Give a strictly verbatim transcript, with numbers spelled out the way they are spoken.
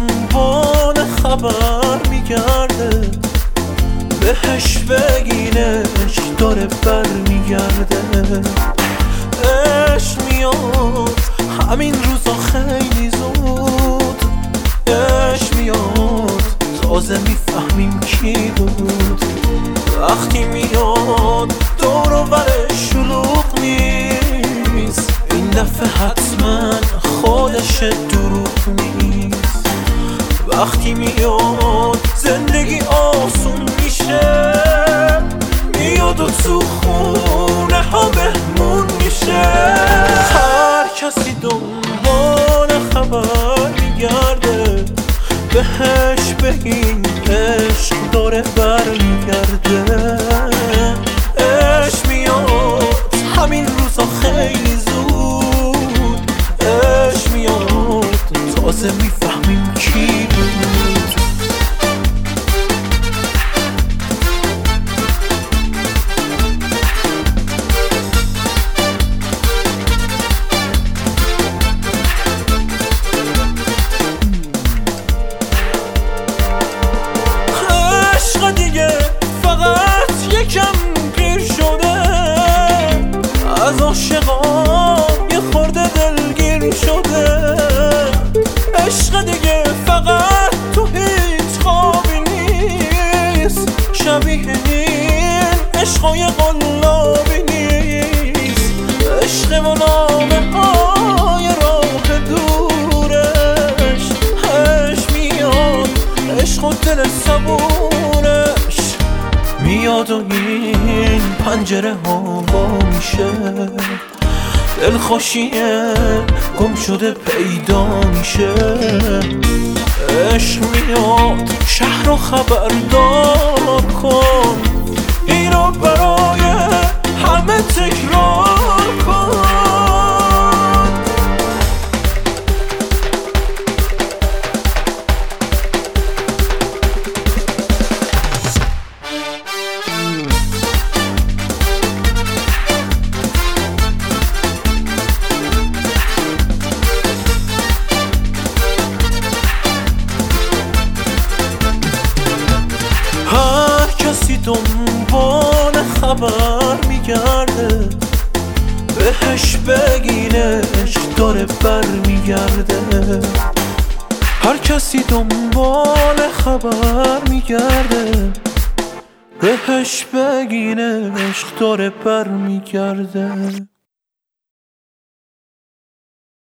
دنبال خبر میگرده، بهش بگینش داره بر میگرده. عشق میاد همین روزا خیلی زود، عشق میاد تازه میفهمیم کی بود. وقتی میاد دور و برش شلوغ نیست، این دفعه حتما خودش دروغ نیست. وقتی میاد زندگی آسون میشه، میاد و تو خونه ها بهمون میشه. هر کسی دنبال خبر میگرده، بهش بگین عشق داره بر میگرده. عشق میاد همین روزا خیلی زود، عشق میاد تازه میفهمیم کی بود. دیگه فقط یکم پیر شده، از عاشقان یه خورده دلگیر شده. عشق دیگه فقط تو هیچ خوابی نیست، شبیه این عشقای قلابی نیست. عشق و نامه های راه دورش، عشق میاد عشق و دل صبورش میاد و این پنجره ها با میشه. دلخوشیه گم شده پیدا میشه. عشق میاد شهر رو خبردار کن، این رو برای همه تکرار کن. هر کسی دنبال خبر میگرده، بهش بگینش داره بر میگرده. هر کسی دنبال خبر میگرده، بهش بگینش داره بر میگرده.